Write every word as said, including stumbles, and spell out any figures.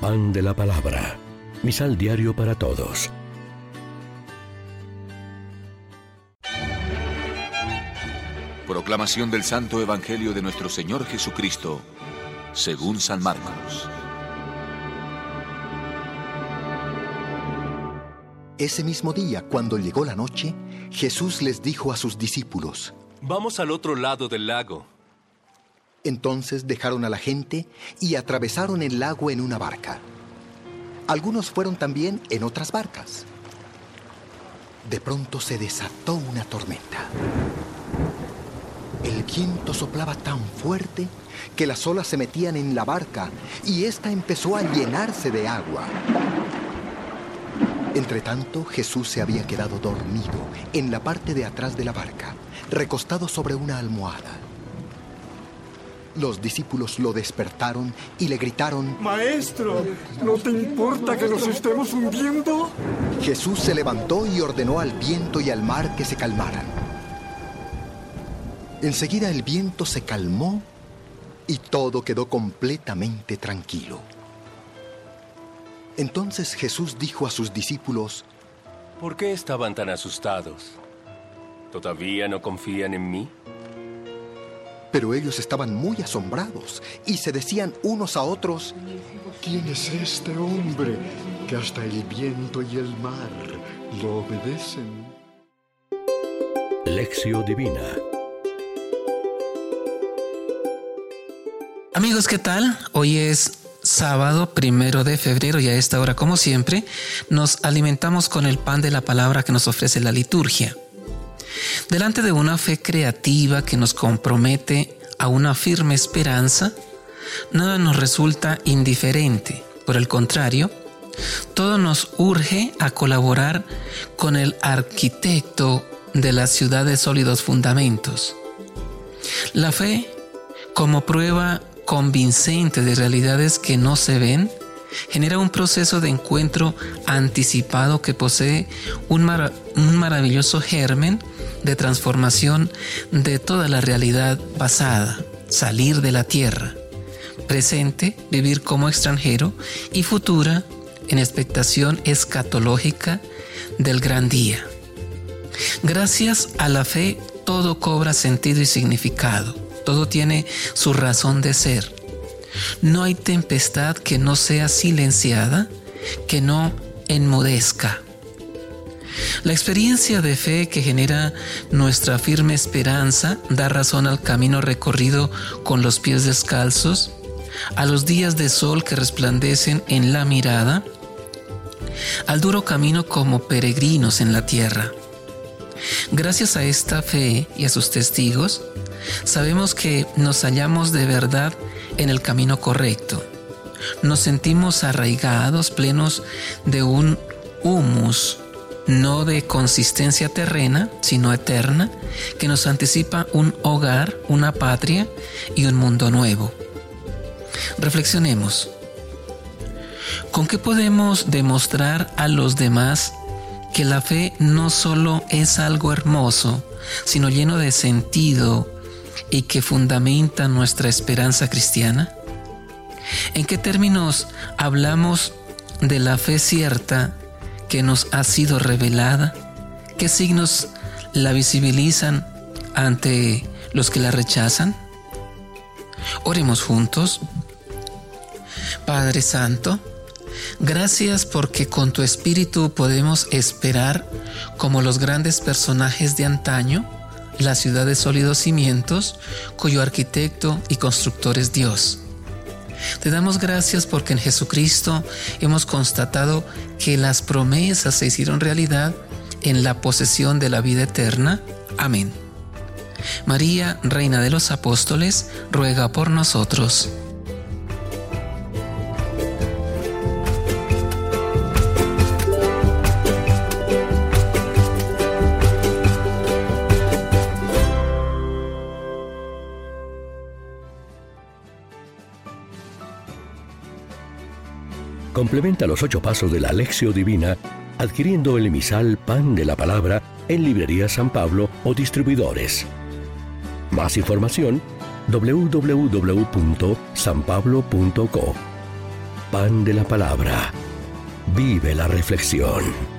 Pan de la Palabra. Misal diario para todos. Proclamación del Santo Evangelio de nuestro Señor Jesucristo, según San Marcos. Ese mismo día, cuando llegó la noche, Jesús les dijo a sus discípulos: Vamos al otro lado del lago. Entonces dejaron a la gente y atravesaron el lago en una barca. Algunos fueron también en otras barcas. De pronto se desató una tormenta. El viento soplaba tan fuerte que las olas se metían en la barca y ésta empezó a llenarse de agua. Entretanto, Jesús se había quedado dormido en la parte de atrás de la barca, recostado sobre una almohada. Los discípulos lo despertaron y le gritaron: ¡Maestro! ¿No te importa que nos estemos hundiendo? Jesús se levantó y ordenó al viento y al mar que se calmaran. Enseguida el viento se calmó y todo quedó completamente tranquilo. Entonces Jesús dijo a sus discípulos: ¿Por qué estaban tan asustados? ¿Todavía no confían en mí? Pero ellos estaban muy asombrados y se decían unos a otros: ¿Quién es este hombre que hasta el viento y el mar lo obedecen? Lección Divina. Amigos, ¿qué tal? Hoy es sábado primero de febrero y a esta hora, como siempre, nos alimentamos con el pan de la palabra que nos ofrece la liturgia. Delante de una fe creativa que nos compromete a una firme esperanza, nada nos resulta indiferente. Por el contrario, todo nos urge a colaborar con el arquitecto de la ciudad de sólidos fundamentos. La fe, como prueba convincente de realidades que no se ven, genera un proceso de encuentro anticipado que posee un, mar- un maravilloso germen de transformación de toda la realidad pasada, salir de la tierra, presente, vivir como extranjero, y futura, en expectación escatológica del gran día. Gracias a la fe, todo cobra sentido y significado. Todo tiene su razón de ser. No hay tempestad que no sea silenciada, que no enmudezca. La experiencia de fe que genera nuestra firme esperanza da razón al camino recorrido con los pies descalzos, a los días de sol que resplandecen en la mirada, al duro camino como peregrinos en la tierra. Gracias a esta fe y a sus testigos, sabemos que nos hallamos de verdad en el camino correcto. Nos sentimos arraigados, plenos de un humus, no de consistencia terrena, sino eterna, que nos anticipa un hogar, una patria y un mundo nuevo. Reflexionemos. ¿Con qué podemos demostrar a los demás que la fe no solo es algo hermoso, sino lleno de sentido y que fundamenta nuestra esperanza cristiana? ¿En qué términos hablamos de la fe cierta que nos ha sido revelada? ¿Qué signos la visibilizan ante los que la rechazan? Oremos juntos. Padre Santo, gracias porque con tu Espíritu podemos esperar, como los grandes personajes de antaño, la ciudad de sólidos cimientos, cuyo arquitecto y constructor es Dios. Te damos gracias porque en Jesucristo hemos constatado que las promesas se hicieron realidad en la posesión de la vida eterna. Amén. María, Reina de los Apóstoles, ruega por nosotros. Complementa los ocho pasos de la Lección Divina adquiriendo el emisal Pan de la Palabra en Librería San Pablo o distribuidores. Más información: doble u doble u doble u punto san pablo punto co. pan de la palabra. Vive la reflexión.